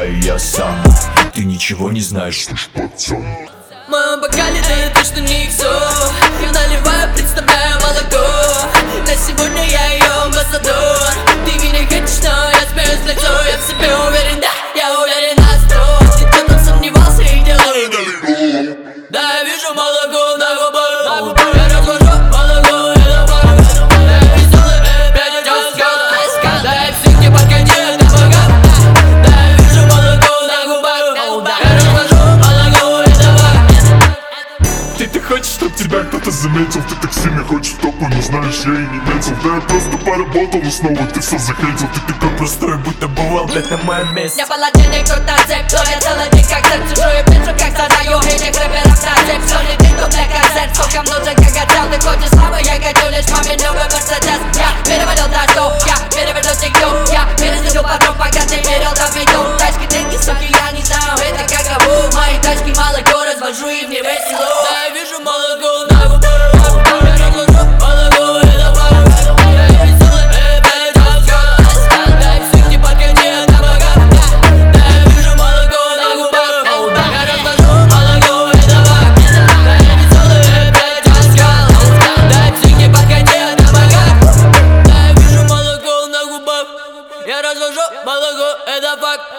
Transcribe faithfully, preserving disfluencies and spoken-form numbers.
знаю я сам. Ты ничего не знаешь, слышь, пацан. В моем бокале это точно не иксо. Я наливаю, представляю молоко. На сегодня я ее амбассадор. Ты меня хочешь, но я смеюсь в лицо. Я в себе уверен, да, я уверен на сто. Ты кто там сомневался и делал? Да, я вижу молоко на губах. Я развожу молоко, это факт. Я веселый, опять идет. Да, я всех не подконец, на богах. Да, я вижу молоко на губах. Я развожу молоко, это факт. Ты, ты хочешь, чтоб тебя кто-то заметил? Ты так сильно хочешь в топу, но знаешь, я и не метил. Да я просто поработал, но снова ты все захейтил. Ты такой простой, будто бывал, блядь, на моем месте. Я паладин, кто на цепь, но я целый день как цепь. Сижу и пишу, как задаю этих рэперов на цепь. Все не ты, кто для концерт, сколько нужен, как хотел. Ты хочешь славы, я хочу лишь мамин новый Мерседес. Я перевалил дорогу, я переверну тикток. Я перезарядил патрон, пока ты верил там видео. Тачки, деньги, суки, я не знаю, это как рабу. Мои тачки молоко развожу и в не весело. Да, я вижу молоко на губах. Я развожу молоко, это факт. Я веселый, опять идет. Да, и всех не подконец, на богах. Да, я вижу молоко на губах. Я развожу молоко, это факт. Да, я веселый, опять идет. Да, и всех не подконец, на богах. Да, я вижу молоко на губах. Я развожу молоко, это факт.